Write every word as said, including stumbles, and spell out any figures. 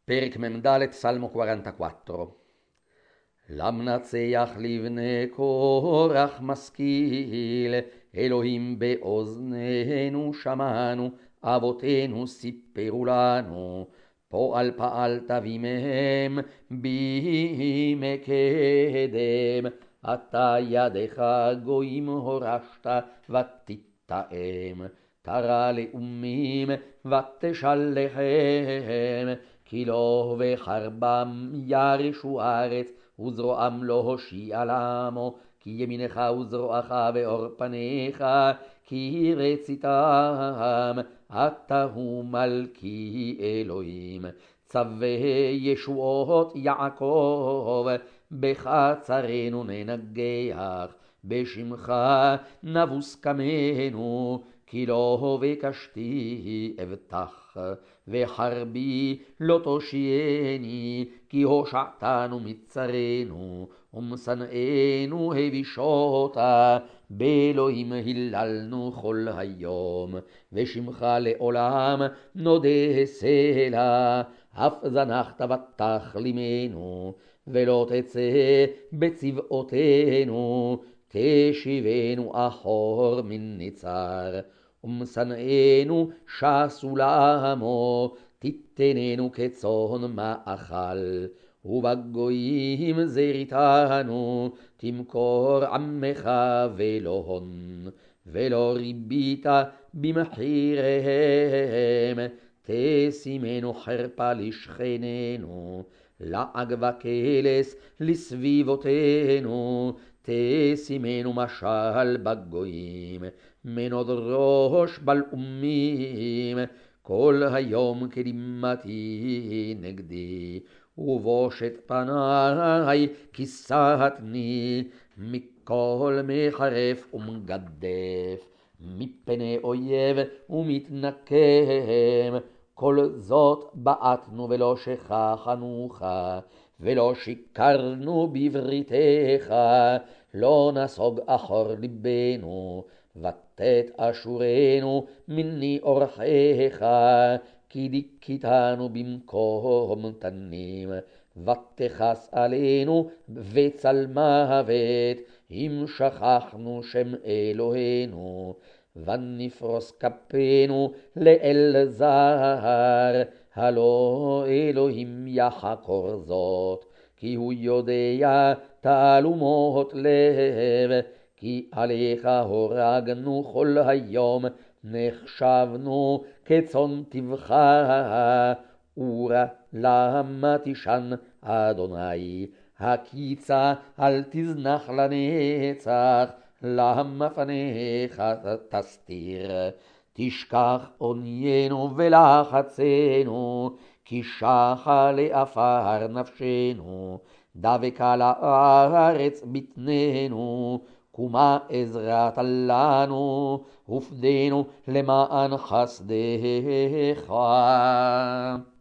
פרק מ"ד, סלמו quarantaquattro. למנצח לבני קורח משכיל, אלוהים באוזנינו שמענו, אבותינו סיפרו לנו, פועל פעלת בימיהם בימי קדם, אתה ידך גויים הורשת ותתאם, תרא לאומים ותשלחם, כי לא בחרבם ירשו ארץ, וזרועם לא הושיע לעמו, כי ימינך וזרועך ואור פניך, כי רציתם, אתה הוא מלכי אלוהים. צווה ישועות יעקב, בחצרנו ננגח, בשמך נבוס קמנו, כי לא בקשתי אבטח, וחרבי לא תושייני, כי הושעתנו מצרנו, ומשנאנו הבישותה, באלוהים היללנו כל היום, ושמך לעולם נודה סלע, אף זנחת ותכלימנו, ולא תצא בצבאותינו, תשיבנו אחור מן ניצר, ומשנאנו שסו לעמו, תיתננו כצאן מאכל, ובגויים זריתנו, תמכור עמך ולא הון, ולא ריבית במחיריהם, תשימנו חרפה לשכננו, לעג וקלס לסביבותינו, תשימנו משל בגויים, מנוד ראש בלעומים, כל היום כדמעתי נגדי, ובושת פניי כיסתני, מכל מחרף ומגדף, מפני אויב ומתנקם, כל זאת בעטנו ולא שכחנוך, ולא שיקרנו בבריתך, לא נסוג אחור ליבנו, ותת אשורנו מני אורחיך, כי דיכיתנו במקום תנים, ותכס עלינו בצל מוות, אם שכחנו שם אלוהינו, ונפרוס כפינו לאל זר, הלא אלוהים יחקור זאת, כי הוא יודע תעלומות לב, כי עליך הורגנו כל היום, נחשבנו כצאן טבחה, אורה למה תישן אדוני, הקיצה אל תזנח לנצח, למה פניך תסתיר, תשכח עוניינו ולחצנו, כי שחה לעפר נפשנו, דבקה לארץ בטננו, קומה עזרת לנו, ופדנו למען חסדך.